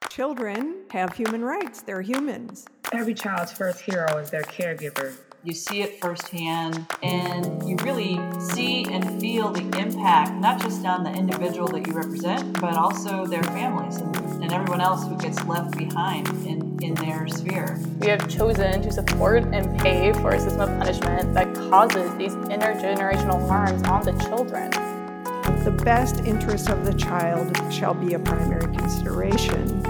Children have human rights. They're humans. Every child's first hero is their caregiver. You see it firsthand, and you really see and feel the impact, not just on the individual that you represent, but also their families and everyone else who gets left behind in their sphere. We have chosen to support and pay for a system of punishment that causes these intergenerational harms on the children. The best interests of the child shall be a primary consideration.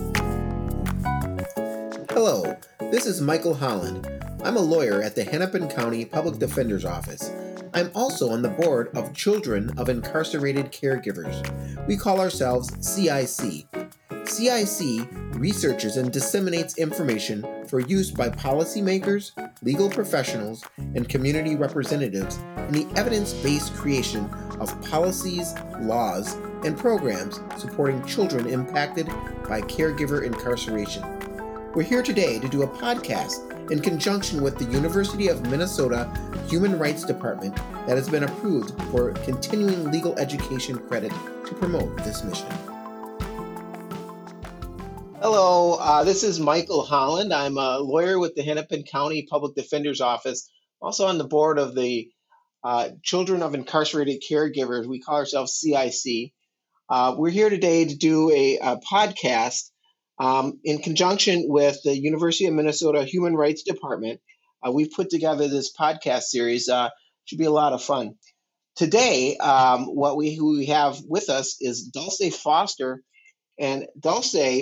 Hello, this is Michael Holland. I'm a lawyer at the Hennepin County Public Defender's Office. I'm also on the board of Children of Incarcerated Caregivers. We call ourselves CIC. CIC researches and disseminates information for use by policymakers, legal professionals, and community representatives in the evidence-based creation of policies, laws, and programs supporting children impacted by caregiver incarceration. We're here today to do a podcast in conjunction with the University of Minnesota Human Rights Department that has been approved for continuing legal education credit to promote this mission. Hello, this is Michael Holland. I'm a lawyer with the Hennepin County Public Defender's Office, also on the board of the Children of Incarcerated Caregivers. We call ourselves CIC. We're here today to do a podcast in conjunction with the University of Minnesota Human Rights Department. We've put together this podcast series. Should be a lot of fun. Today, who we have with us is Dulce Foster, and Dulce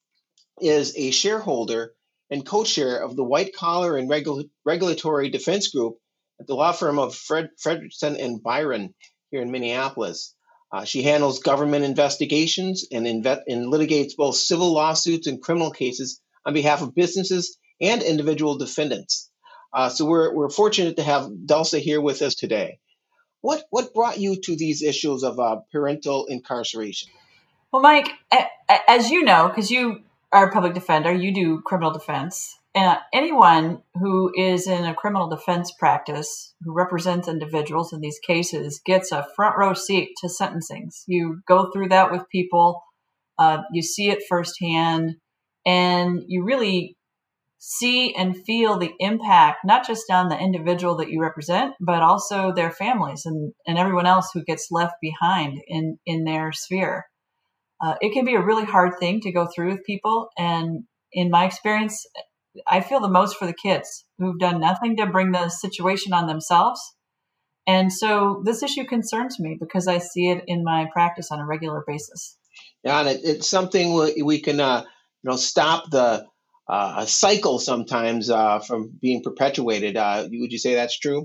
is a shareholder and co-chair of the White Collar and Regulatory Defense Group at the law firm of Frederickson and Byron here in Minneapolis. She handles government investigations and litigates both civil lawsuits and criminal cases on behalf of businesses and individual defendants. So we're fortunate to have Dulce here with us today. What brought you to these issues of parental incarceration? Well, Mike, as you know, because you are a public defender, you do criminal defense. Anyone who is in a criminal defense practice, who represents individuals in these cases, gets a front row seat to sentencings. You go through that with people, you see it firsthand, and you really see and feel the impact, not just on the individual that you represent, but also their families and everyone else who gets left behind in their sphere. It can be a really hard thing to go through with people, and in my experience, I feel the most for the kids who've done nothing to bring the situation on themselves. And so this issue concerns me because I see it in my practice on a regular basis. Yeah, and it's something we can stop the cycle sometimes from being perpetuated. Would you say that's true?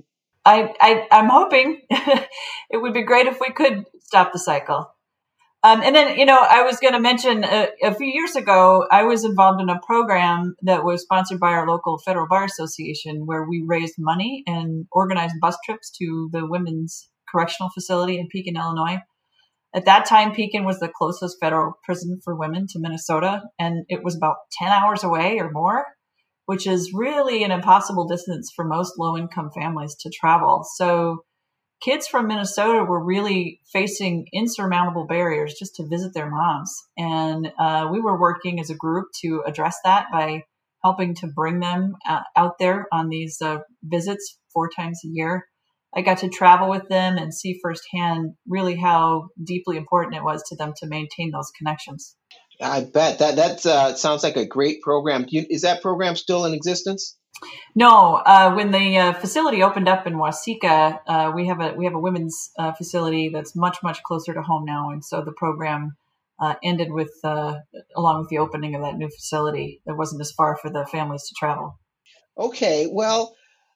I'm hoping it would be great if we could stop the cycle. And then, I was going to mention a few years ago, I was involved in a program that was sponsored by our local Federal Bar Association, where we raised money and organized bus trips to the Women's Correctional Facility in Pekin, Illinois. At that time, Pekin was the closest federal prison for women to Minnesota, and it was about 10 hours away or more, which is really an impossible distance for most low-income families to travel. So kids from Minnesota were really facing insurmountable barriers just to visit their moms. And we were working as a group to address that by helping to bring them out there on these visits 4 times a year. I got to travel with them and see firsthand really how deeply important it was to them to maintain those connections. I bet that sounds like a great program. Is that program still in existence? No, when the facility opened up in Waseca, we have a women's facility that's much closer to home now, and so the program ended with along with the opening of that new facility. It wasn't as far for the families to travel. Okay, well,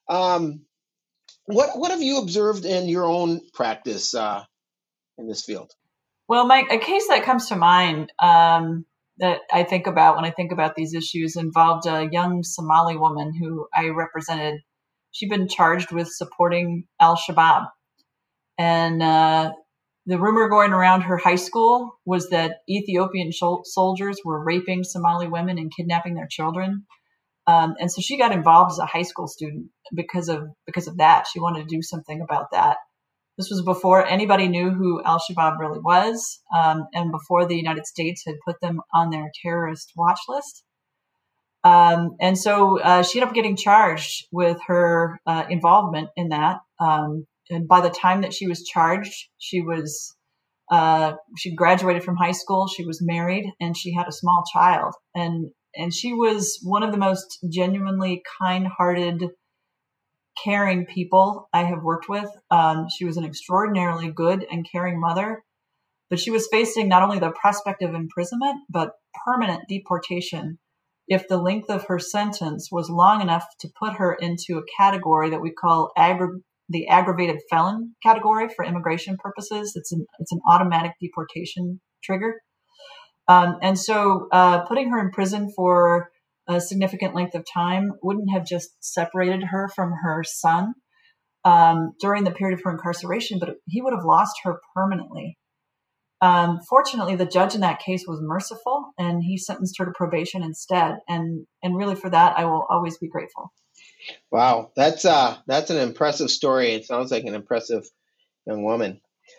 what have you observed in your own practice in this field? Well, Mike, a case that comes to mind that I think about when I think about these issues involved a young Somali woman who I represented. She'd been charged with supporting al-Shabaab. And the rumor going around her high school was that Ethiopian soldiers were raping Somali women and kidnapping their children. And so she got involved as a high school student because of that. She wanted to do something about that. This was before anybody knew who al-Shabaab really was, and before the United States had put them on their terrorist watch list. And so she ended up getting charged with her involvement in that. And by the time that she was charged, she graduated from high school, she was married, and she had a small child. And she was one of the most genuinely kind-hearted, caring people I have worked with. She was an extraordinarily good and caring mother, but she was facing not only the prospect of imprisonment, but permanent deportation if the length of her sentence was long enough to put her into a category that we call the aggravated felon category for immigration purposes. It's an automatic deportation trigger. And so putting her in prison for a significant length of time wouldn't have just separated her from her son during the period of her incarceration, but he would have lost her permanently. Fortunately, the judge in that case was merciful, and he sentenced her to probation instead. And really, for that, I will always be grateful. Wow, that's an impressive story. It sounds like an impressive young woman.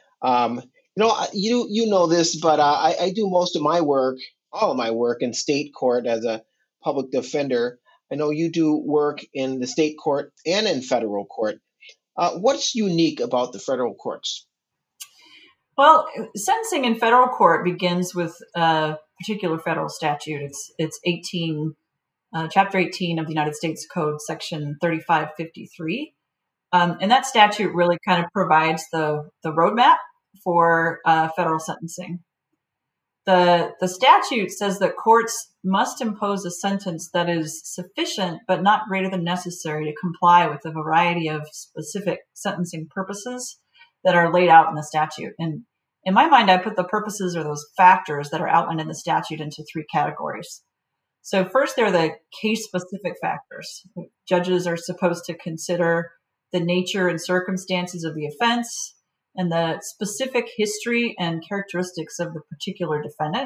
You know this, but I do most of my work, all of my work, in state court as a public defender. I know you do work in the state court and in federal court. What's unique about the federal courts? Well, sentencing in federal court begins with a particular federal statute. It's Chapter 18 of the United States Code, Section 3553. And that statute really kind of provides the roadmap for federal sentencing. The statute says that courts must impose a sentence that is sufficient but not greater than necessary to comply with a variety of specific sentencing purposes that are laid out in the statute. And in my mind, I put the purposes or those factors that are outlined in the statute into three categories. So first, there are the case-specific factors. Judges are supposed to consider the nature and circumstances of the offense and the specific history and characteristics of the particular defendant.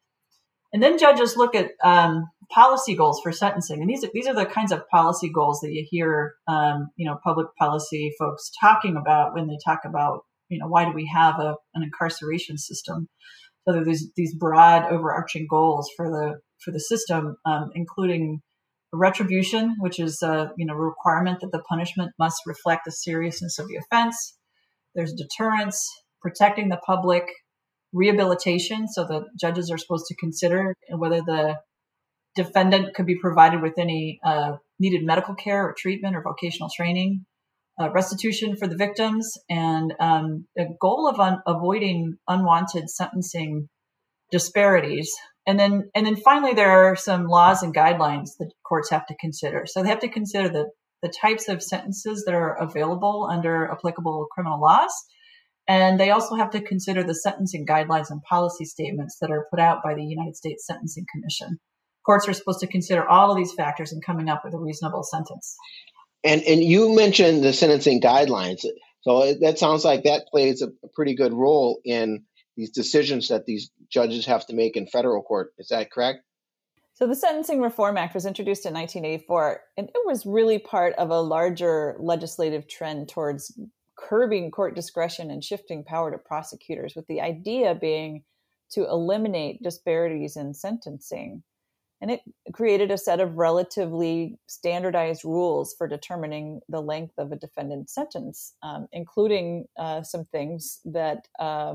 And then judges look at policy goals for sentencing. And these are the kinds of policy goals that you hear public policy folks talking about when they talk about, why do we have an incarceration system? So there's these broad overarching goals for the system, including retribution, which is a requirement that the punishment must reflect the seriousness of the offense. There's deterrence, protecting the public, rehabilitation. So the judges are supposed to consider whether the defendant could be provided with any needed medical care or treatment or vocational training, restitution for the victims, and a goal of avoiding unwanted sentencing disparities. And then finally, there are some laws and guidelines that courts have to consider. So they have to consider the types of sentences that are available under applicable criminal laws. And they also have to consider the sentencing guidelines and policy statements that are put out by the United States Sentencing Commission. Courts are supposed to consider all of these factors in coming up with a reasonable sentence. And you mentioned the sentencing guidelines. So that sounds like that plays a pretty good role in these decisions that these judges have to make in federal court. Is that correct? So the Sentencing Reform Act was introduced in 1984, and it was really part of a larger legislative trend towards curbing court discretion and shifting power to prosecutors, with the idea being to eliminate disparities in sentencing. And it created a set of relatively standardized rules for determining the length of a defendant's sentence, including some things that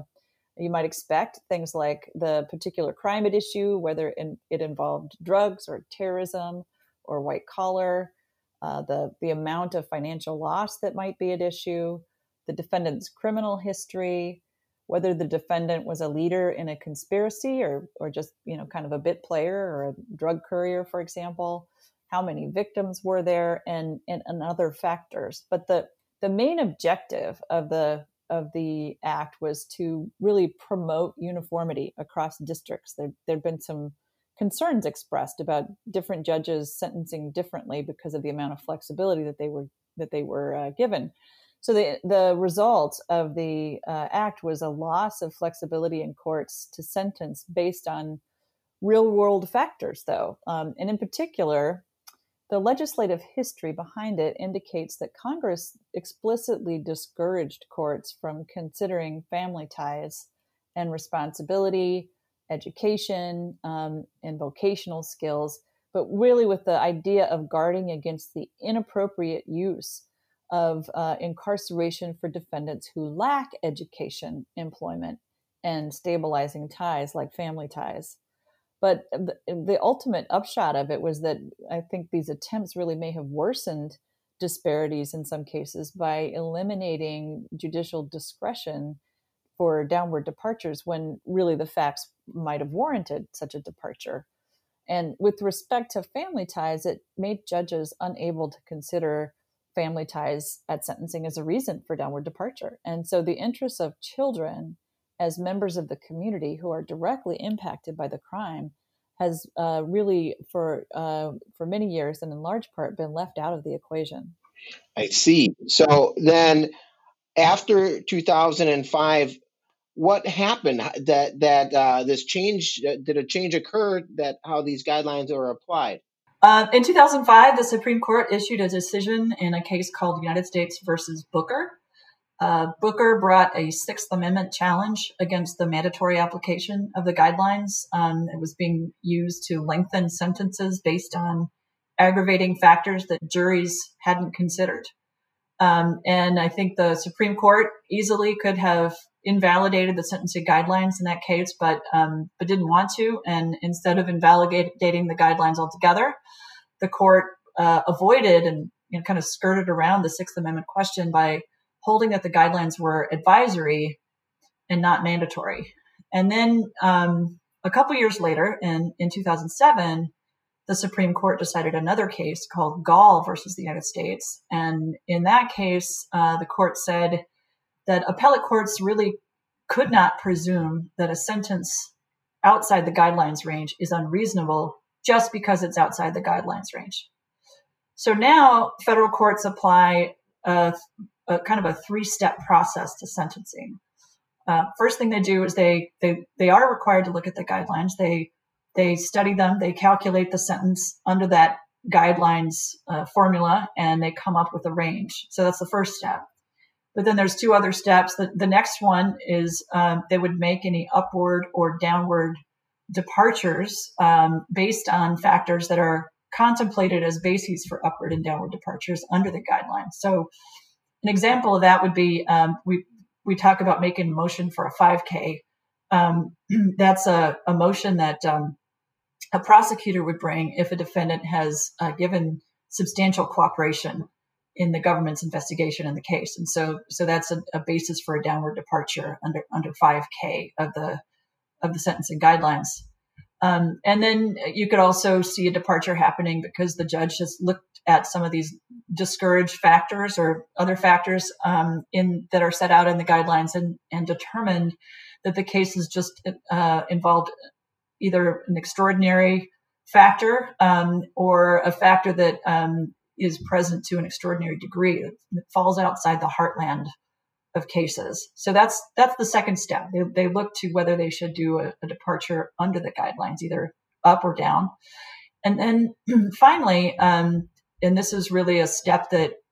you might expect, things like the particular crime at issue, whether it involved drugs or terrorism or white collar, the amount of financial loss that might be at issue, the defendant's criminal history, whether the defendant was a leader in a conspiracy or just, kind of a bit player or a drug courier, for example, how many victims were there, and other factors. But the main objective of the act was to really promote uniformity across districts. There'd been some concerns expressed about different judges sentencing differently because of the amount of flexibility that they were given. So the result of the act was a loss of flexibility in courts to sentence based on real world factors, though. And in particular, the legislative history behind it indicates that Congress explicitly discouraged courts from considering family ties and responsibility, education, and vocational skills, but really with the idea of guarding against the inappropriate use of incarceration for defendants who lack education, employment, and stabilizing ties like family ties. But the ultimate upshot of it was that I think these attempts really may have worsened disparities in some cases by eliminating judicial discretion for downward departures when really the facts might have warranted such a departure. And with respect to family ties, it made judges unable to consider family ties at sentencing as a reason for downward departure. And so the interests of children as members of the community who are directly impacted by the crime has really, for many years and in large part, been left out of the equation. I see. So then after 2005, what happened that this change, did a change occur that how these guidelines are applied? In 2005, the Supreme Court issued a decision in a case called United States versus Booker. Booker brought a Sixth Amendment challenge against the mandatory application of the guidelines. It was being used to lengthen sentences based on aggravating factors that juries hadn't considered. And I think the Supreme Court easily could have invalidated the sentencing guidelines in that case, but didn't want to. And instead of invalidating the guidelines altogether, the court avoided and kind of skirted around the Sixth Amendment question by holding that the guidelines were advisory and not mandatory. And then a couple years later, in 2007, the Supreme Court decided another case called Gall versus the United States. And in that case, the court said that appellate courts really could not presume that a sentence outside the guidelines range is unreasonable just because it's outside the guidelines range. So now federal courts apply a kind of a three-step process to sentencing. First thing they do is they are required to look at the guidelines. They study them, they calculate the sentence under that guidelines formula, and they come up with a range. So that's the first step. But then there's two other steps. The next one is they would make any upward or downward departures based on factors that are contemplated as bases for upward and downward departures under the guidelines. So an example of that would be we talk about making a motion for a 5K. That's a motion that a prosecutor would bring if a defendant has given substantial cooperation in the government's investigation in the case. And so that's a basis for a downward departure under 5K of the sentencing guidelines. And then you could also see a departure happening because the judge has looked at some of these discouraged factors or other factors that are set out in the guidelines and determined that the case is just involved either an extraordinary factor or a factor that is present to an extraordinary degree that falls outside the heartland of cases. So that's the second step. They look to whether they should do a departure under the guidelines, either up or down. And then finally, and this is really a step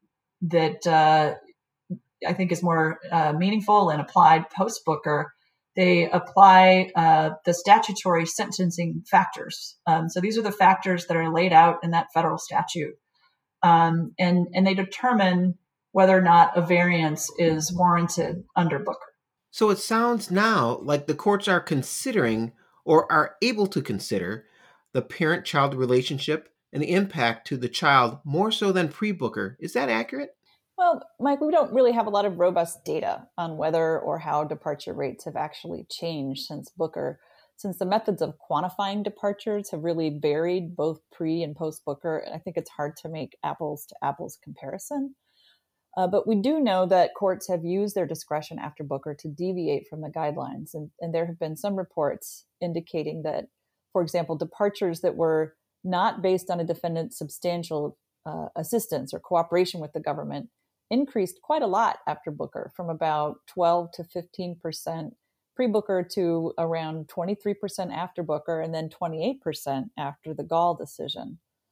that I think is more meaningful and applied post-Booker, they apply the statutory sentencing factors. So these are the factors that are laid out in that federal statute. And they determine whether or not a variance is warranted under Booker. So it sounds now like the courts are considering or are able to consider the parent-child relationship and the impact to the child more so than pre-Booker. Is that accurate? Well, Mike, we don't really have a lot of robust data on whether or how departure rates have actually changed since Booker, since the methods of quantifying departures have really varied both pre and post Booker. And I think it's hard to make apples to apples comparison. But we do know that courts have used their discretion after Booker to deviate from the guidelines. And there have been some reports indicating that, for example, departures that were not based on a defendant's substantial assistance or cooperation with the government increased quite a lot after Booker, from about 12 to 15% pre-Booker to around 23% after Booker, and then 28% after the Gall decision.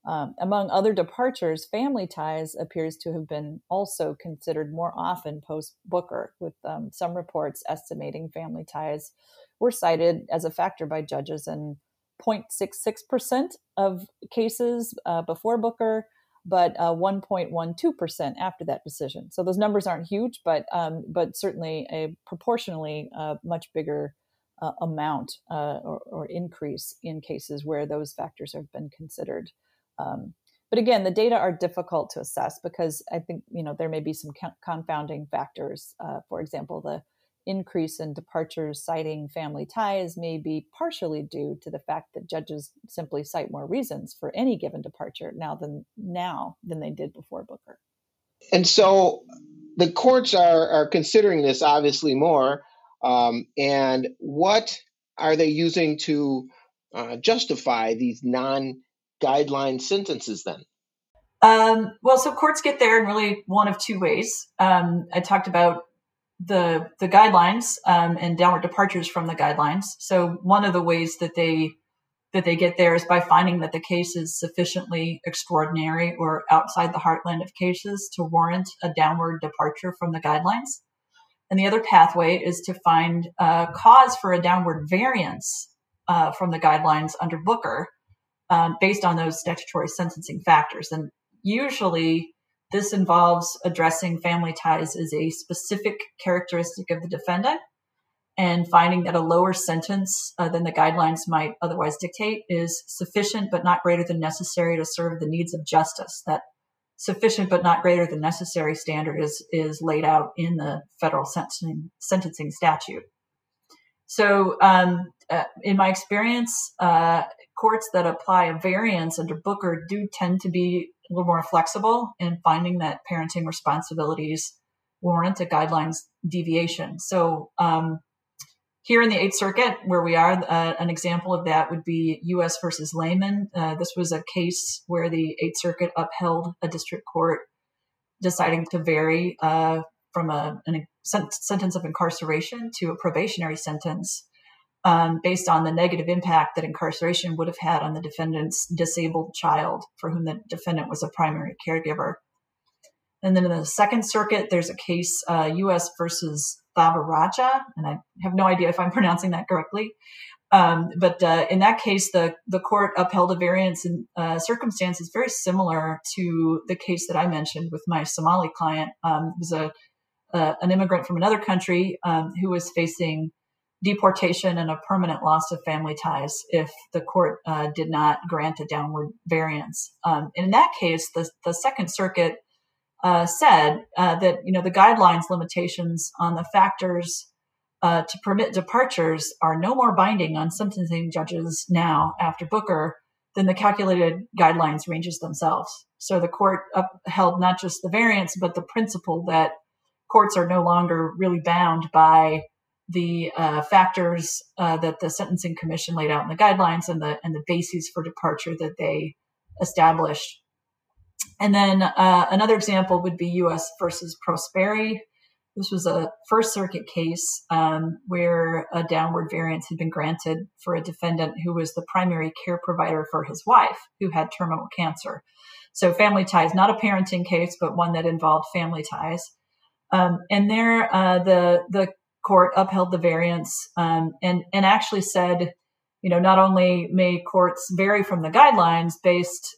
Among other departures, family ties appears to have been also considered more often post-Booker, with some reports estimating family ties were cited as a factor by judges in 0.66% of cases before Booker, but 1.12% after that decision. So those numbers aren't huge, but certainly a proportionally much bigger amount or increase in cases where those factors have been considered. But again, the data are difficult to assess because I think there may be some confounding factors. For example, the increase in departures citing family ties may be partially due to the fact that judges simply cite more reasons for any given departure now than they did before Booker. And so the courts are considering this obviously more. And what are they using to justify these non-guideline sentences then? Well, so courts get there in really one of two ways. I talked about the guidelines and downward departures from the guidelines. So one of the ways that they get there is by finding that the case is sufficiently extraordinary or outside the heartland of cases to warrant a downward departure from the guidelines. And the other pathway is to find cause for a downward variance from the guidelines under Booker based on those statutory sentencing factors. And usually this involves addressing family ties as a specific characteristic of the defendant and finding that a lower sentence than the guidelines might otherwise dictate is sufficient but not greater than necessary to serve the needs of justice. That sufficient but not greater than necessary standard is laid out in the federal sentencing statute. So in my experience, courts that apply a variance under Booker do tend to be a little more flexible in finding that parenting responsibilities warrant a guidelines deviation. So here in the Eighth Circuit, where we are, an example of that would be U.S. versus Lehman. This was a case where the Eighth Circuit upheld a district court deciding to vary from a sentence of incarceration to a probationary sentence based on the negative impact that incarceration would have had on the defendant's disabled child for whom the defendant was a primary caregiver. And then in the Second Circuit, there's a case, U.S. versus Thavaraja, and I have no idea if I'm pronouncing that correctly. But in that case, the court upheld a variance in circumstances very similar to the case that I mentioned with my Somali client. It was an immigrant from another country who was facing deportation and a permanent loss of family ties if the court did not grant a downward variance. In that case, the Second Circuit said that the guidelines limitations on the factors to permit departures are no more binding on sentencing judges now after Booker than the calculated guidelines ranges themselves. So the court upheld not just the variance, but the principle that courts are no longer really bound by the factors that the Sentencing Commission laid out in the guidelines and the bases for departure that they established. And then another example would be U.S. versus Prosperi. This was a First Circuit case where a downward variance had been granted for a defendant who was the primary care provider for his wife, who had terminal cancer. So family ties, not a parenting case, but one that involved family ties. And there, the court upheld the variance and actually said, not only may courts vary from the guidelines based,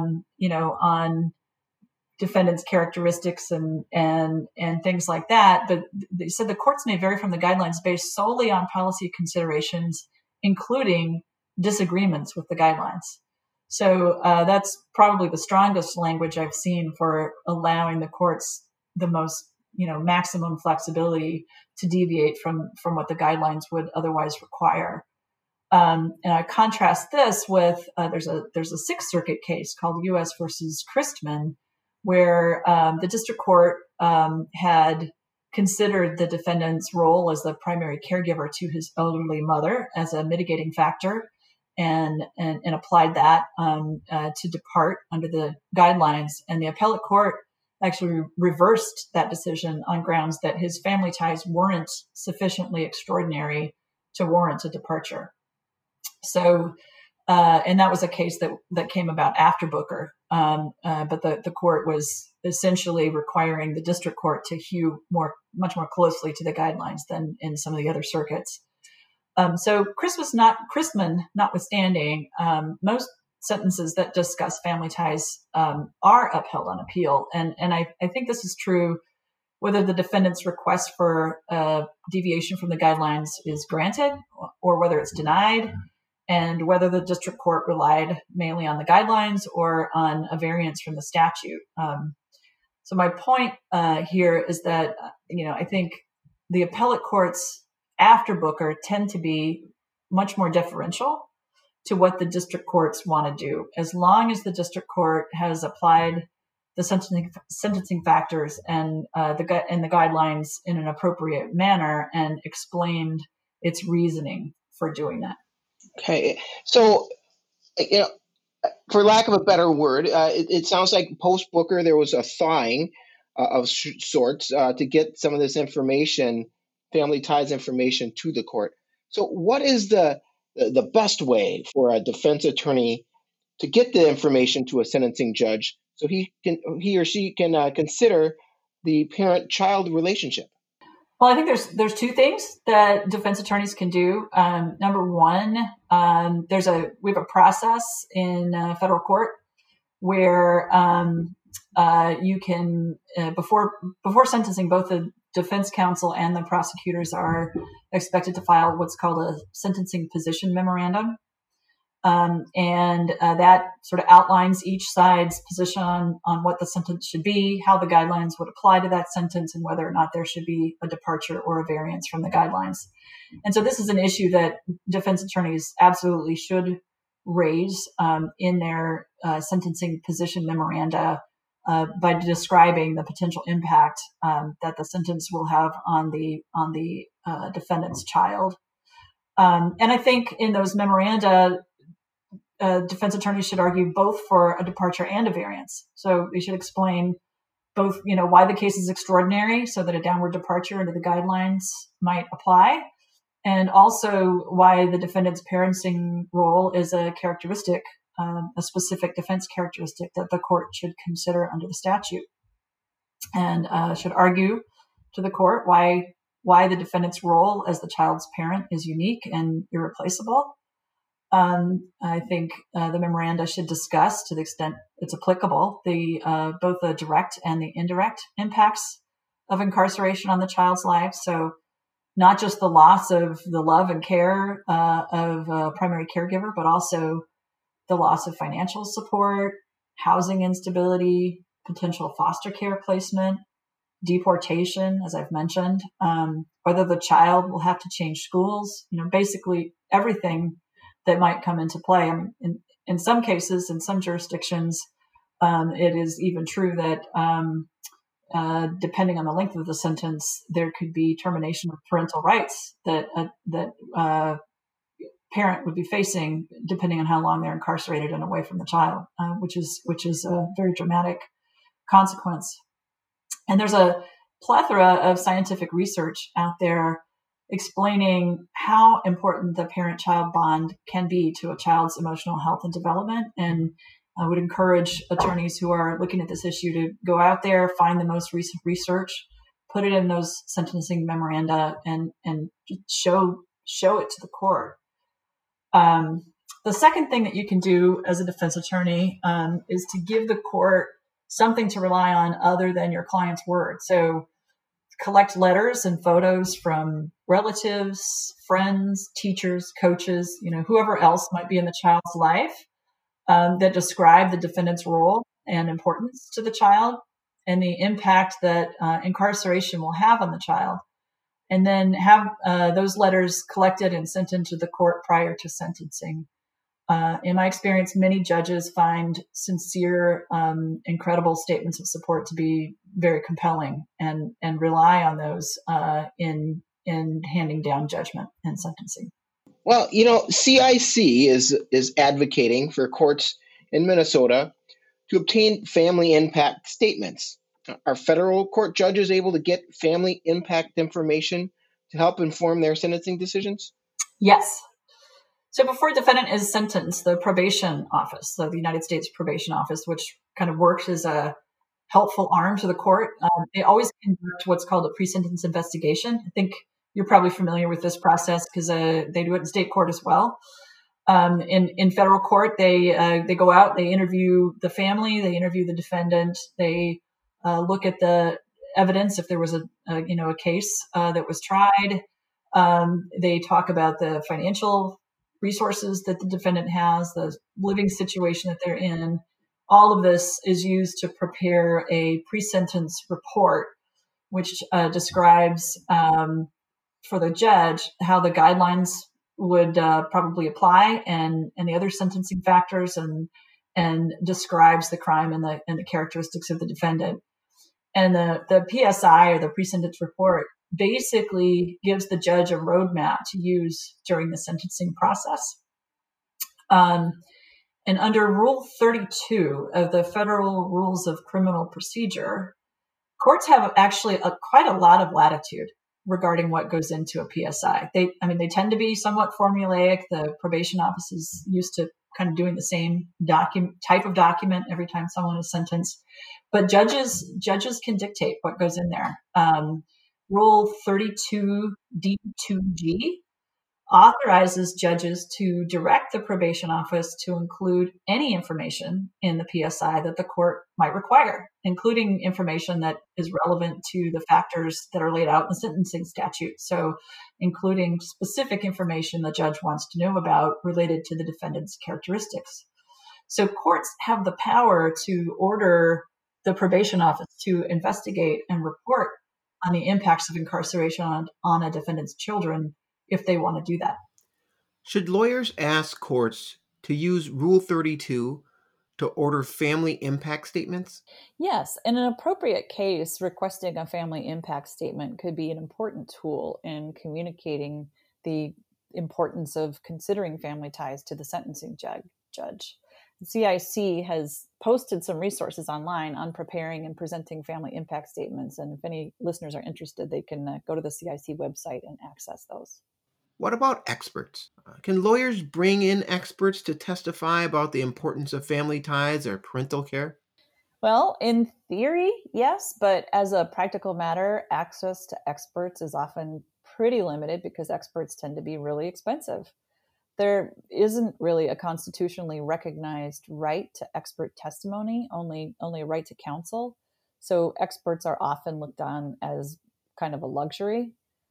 on defendants' characteristics and things like that, but they said the courts may vary from the guidelines based solely on policy considerations, including disagreements with the guidelines. So that's probably the strongest language I've seen for allowing the courts the most, maximum flexibility to deviate from what the guidelines would otherwise require. And I contrast this with there's a Sixth Circuit case called U.S. versus Christman, where the district court had considered the defendant's role as the primary caregiver to his elderly mother as a mitigating factor, and applied that to depart under the guidelines. And the appellate court actually reversed that decision on grounds that his family ties weren't sufficiently extraordinary to warrant a departure. So And that was a case that came about after Booker. But the court was essentially requiring the district court to hew much more closely to the guidelines than in some of the other circuits. So Christman notwithstanding, most sentences that discuss family ties are upheld on appeal. And I think this is true whether the defendant's request for a deviation from the guidelines is granted or whether it's denied, and whether the district court relied mainly on the guidelines or on a variance from the statute. So my point here is that, I think the appellate courts after Booker tend to be much more deferential to what the district courts want to do, as long as the district court has applied the sentencing factors and the guidelines in an appropriate manner and explained its reasoning for doing that. Okay, so for lack of a better word, it sounds like post Booker there was a thawing of sorts to get some of this information, family ties information, to the court. So, what is the best way for a defense attorney to get the information to a sentencing judge so he or she can consider the parent-child relationship? Well, I think there's two things that defense attorneys can do. Number one, we have a process in federal court where you can before sentencing, both the defense counsel and the prosecutors are expected to file what's called a sentencing position memorandum. And that sort of outlines each side's position on what the sentence should be, how the guidelines would apply to that sentence, and whether or not there should be a departure or a variance from the guidelines. And so this is an issue that defense attorneys absolutely should raise in their sentencing position memoranda by describing the potential impact that the sentence will have on the defendant's child. And I think in those memoranda, defense attorneys should argue both for a departure and a variance. So they should explain both, why the case is extraordinary so that a downward departure under the guidelines might apply, and also why the defendant's parenting role is a characteristic, a specific defense characteristic that the court should consider under the statute, and should argue to the court why the defendant's role as the child's parent is unique and irreplaceable. I think the memoranda should discuss, to the extent it's applicable, both the direct and the indirect impacts of incarceration on the child's life. So not just the loss of the love and care of a primary caregiver, but also the loss of financial support, housing instability, potential foster care placement, deportation, as I've mentioned, whether the child will have to change schools, basically everything that might come into play. I mean, in some cases, in some jurisdictions, it is even true that depending on the length of the sentence, there could be termination of parental rights that parent would be facing, depending on how long they're incarcerated and away from the child, which is a very dramatic consequence. And there's a plethora of scientific research out there explaining how important the parent-child bond can be to a child's emotional health and development. And I would encourage attorneys who are looking at this issue to go out there, find the most recent research, put it in those sentencing memoranda, and show it to the court. The second thing that you can do as a defense attorney is to give the court something to rely on other than your client's word. So collect letters and photos from relatives, friends, teachers, coaches, whoever else might be in the child's life that describe the defendant's role and importance to the child and the impact that incarceration will have on the child. And then have those letters collected and sent into the court prior to sentencing. In my experience, many judges find sincere, incredible statements of support to be very compelling and rely on those in handing down judgment and sentencing. Well, CIC is advocating for courts in Minnesota to obtain family impact statements. Are federal court judges able to get family impact information to help inform their sentencing decisions? Yes. So before a defendant is sentenced, the probation office, so the United States Probation Office, which kind of works as a helpful arm to the court, they always conduct what's called a pre-sentence investigation. I think you're probably familiar with this process because they do it in state court as well. In federal court, they go out, they interview the family, they interview the defendant, they look at the evidence if there was a case that was tried. They talk about the financial resources that the defendant has, the living situation that they're in. All of this is used to prepare a pre-sentence report, which describes for the judge how the guidelines would probably apply and the other sentencing factors and describes the crime and the characteristics of the defendant. And the PSI, or the pre-sentence report, basically gives the judge a roadmap to use during the sentencing process. And under Rule 32 of the Federal Rules of Criminal Procedure, courts have actually quite a lot of latitude regarding what goes into a PSI. They tend to be somewhat formulaic. The probation office is used to kind of doing the same type of document every time someone is sentenced. But judges can dictate what goes in there. Rule 32D2G authorizes judges to direct the probation office to include any information in the PSI that the court might require, including information that is relevant to the factors that are laid out in the sentencing statute. So including specific information the judge wants to know about related to the defendant's characteristics. So courts have the power to order the probation office to investigate and report on the impacts of incarceration on a defendant's children if they want to do that. Should lawyers ask courts to use Rule 32 to order family impact statements? Yes, in an appropriate case, requesting a family impact statement could be an important tool in communicating the importance of considering family ties to the sentencing judge. The CIC has posted some resources online on preparing and presenting family impact statements, and if any listeners are interested, they can go to the CIC website and access those. What about experts? Can lawyers bring in experts to testify about the importance of family ties or parental care? Well, in theory, yes, but as a practical matter, access to experts is often pretty limited because experts tend to be really expensive. There isn't really a constitutionally recognized right to expert testimony, only a right to counsel. So experts are often looked on as kind of a luxury.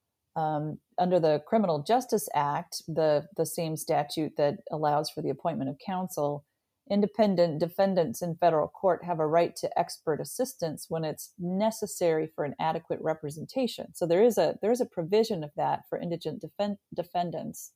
Under the Criminal Justice Act, the same statute that allows for the appointment of counsel, independent defendants in federal court have a right to expert assistance when it's necessary for an adequate representation. So there is a provision of that for indigent defendants.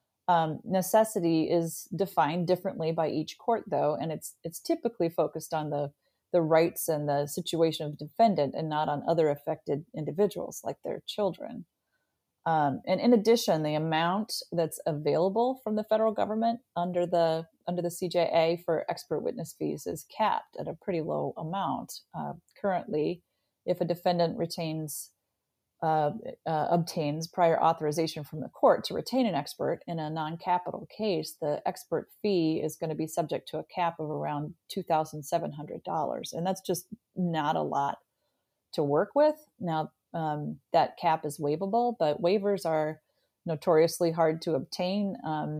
Necessity is defined differently by each court, though, and it's typically focused on the rights and the situation of the defendant and not on other affected individuals like their children. And in addition, the amount that's available from the federal government under the CJA for expert witness fees is capped at a pretty low amount. Currently, if a defendant obtains prior authorization from the court to retain an expert in a non-capital case, the expert fee is going to be subject to a cap of around $2,700. And that's just not a lot to work with. Now, that cap is waivable, but waivers are notoriously hard to obtain.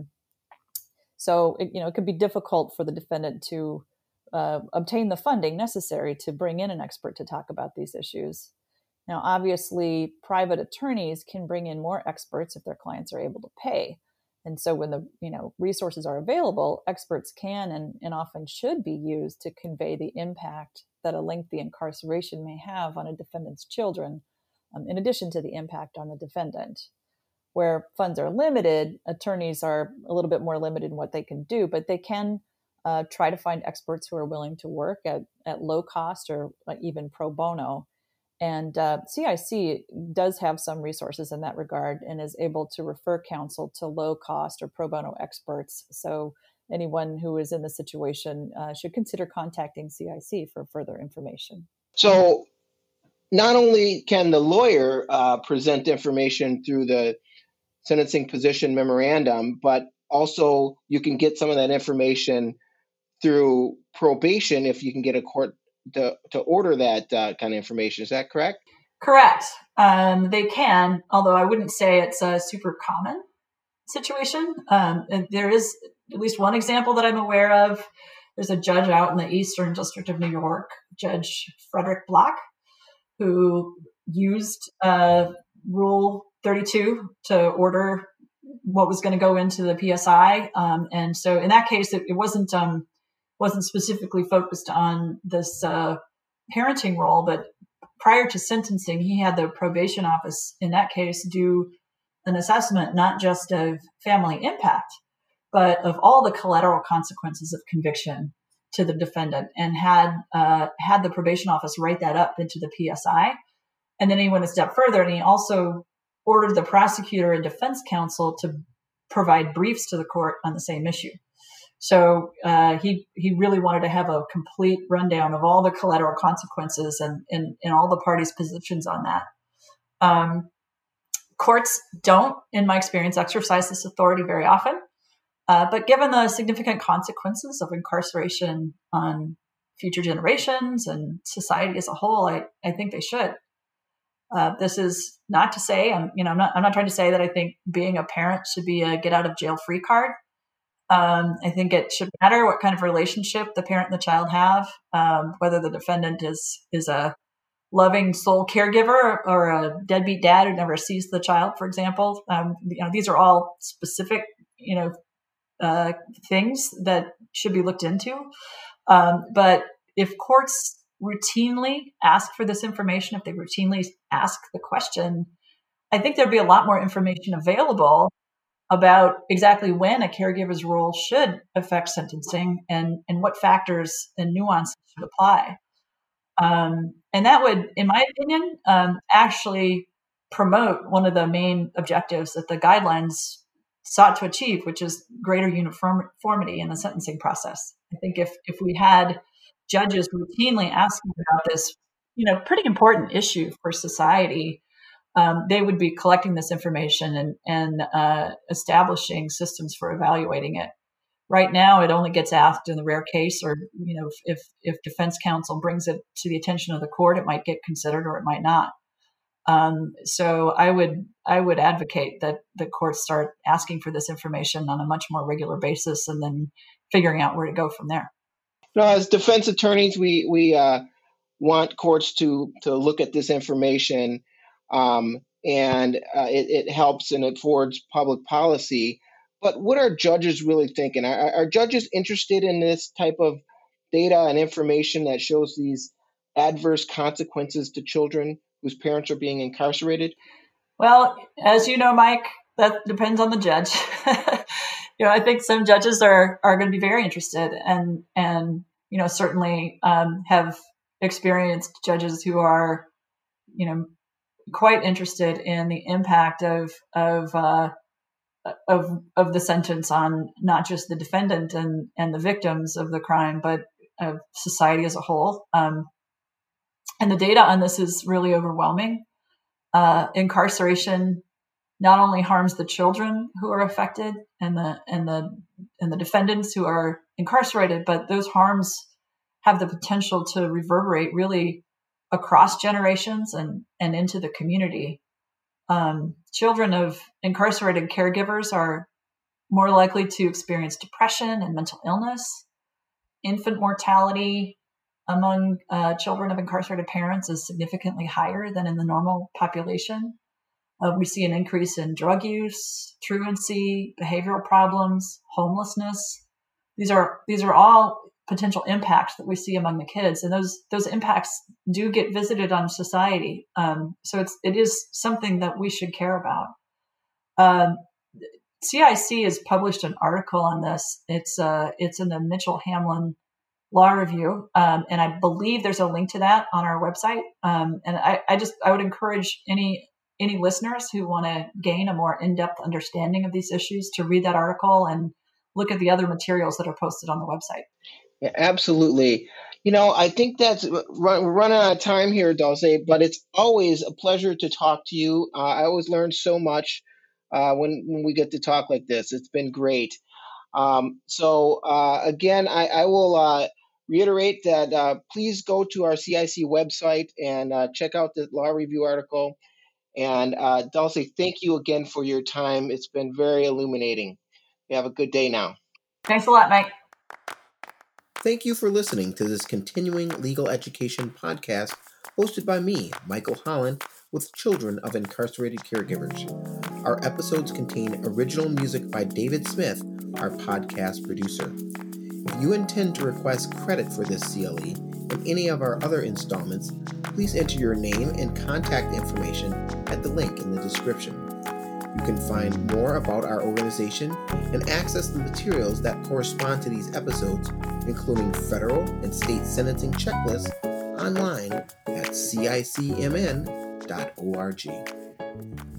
So it could be difficult for the defendant to obtain the funding necessary to bring in an expert to talk about these issues. Now, obviously, private attorneys can bring in more experts if their clients are able to pay. And so when the resources are available, experts can and often should be used to convey the impact that a lengthy incarceration may have on a defendant's children, in addition to the impact on the defendant. Where funds are limited, attorneys are a little bit more limited in what they can do, but they can try to find experts who are willing to work at low cost or even pro bono. And CIC does have some resources in that regard and is able to refer counsel to low cost or pro bono experts. So anyone who is in the situation should consider contacting CIC for further information. So not only can the lawyer present information through the sentencing position memorandum, but also, you can get some of that information through probation if you can get a court to order that kind of information. Is that correct? Correct. They can, although I wouldn't say it's a super common situation. And there is at least one example that I'm aware of. There's a judge out in the Eastern District of New York, Judge Frederick Block, who used Rule 32 to order what was going to go into the PSI. And so in that case, it wasn't specifically focused on this parenting role, but prior to sentencing, he had the probation office in that case do an assessment not just of family impact, but of all the collateral consequences of conviction to the defendant, and had the probation office write that up into the PSI. And then he went a step further, and he also ordered the prosecutor and defense counsel to provide briefs to the court on the same issue. So he really wanted to have a complete rundown of all the collateral consequences and all the parties' positions on that. Courts don't, in my experience, exercise this authority very often. But given the significant consequences of incarceration on future generations and society as a whole, I think they should. This is not to say, I'm not trying to say that I think being a parent should be a get out of jail free card. I think it should matter what kind of relationship the parent and the child have, whether the defendant is a loving sole caregiver or a deadbeat dad who never sees the child, for example. These are all specific, things that should be looked into. But if courts routinely ask for this information, if they routinely ask the question, I think there'd be a lot more information available about exactly when a caregiver's role should affect sentencing and what factors and nuances should apply. And that would, in my opinion, actually promote one of the main objectives that the guidelines sought to achieve, which is greater uniformity in the sentencing process. I think if we had judges routinely asking about this, pretty important issue for society, they would be collecting this information and establishing systems for evaluating it. Right now, it only gets asked in the rare case, or if defense counsel brings it to the attention of the court, it might get considered or it might not. So I would advocate that the courts start asking for this information on a much more regular basis, and then figuring out where to go from there. As defense attorneys, we want courts to look at this information, and it helps and it forwards public policy. But what are judges really thinking? Are judges interested in this type of data and information that shows these adverse consequences to children whose parents are being incarcerated? Well, as you know, Mike, that depends on the judge. I think some judges are going to be very interested, and certainly have experienced judges who are quite interested in the impact of the sentence on not just the defendant and the victims of the crime, but of society as a whole. And the data on this is really overwhelming. Incarceration not only harms the children who are affected and the defendants who are incarcerated, but those harms have the potential to reverberate really across generations and into the community. Children of incarcerated caregivers are more likely to experience depression and mental illness. Infant mortality among children of incarcerated parents is significantly higher than in the normal population. We see an increase in drug use, truancy, behavioral problems, homelessness. These are all potential impacts that we see among the kids, and those impacts do get visited on society. So it is something that we should care about. CIC has published an article on this. It's in the Mitchell Hamlin Law Review, and I believe there's a link to that on our website. And I would encourage any listeners who want to gain a more in-depth understanding of these issues to read that article and look at the other materials that are posted on the website. Yeah, absolutely. I think we're running out of time here, Dulce, but it's always a pleasure to talk to you. I always learn so much when we get to talk like this. It's been great. Again, I will reiterate that please go to our CIC website and check out the law review article. And Dulce, thank you again for your time. It's been very illuminating. You have a good day now. Thanks a lot, Mike. Thank you for listening to this continuing legal education podcast hosted by me, Michael Holland, with Children of Incarcerated Caregivers. Our episodes contain original music by David Smith, our podcast producer. If you intend to request credit for this CLE and any of our other installments, please enter your name and contact information at the link in the description. You can find more about our organization and access the materials that correspond to these episodes, including federal and state sentencing checklists, online at cicmn.org.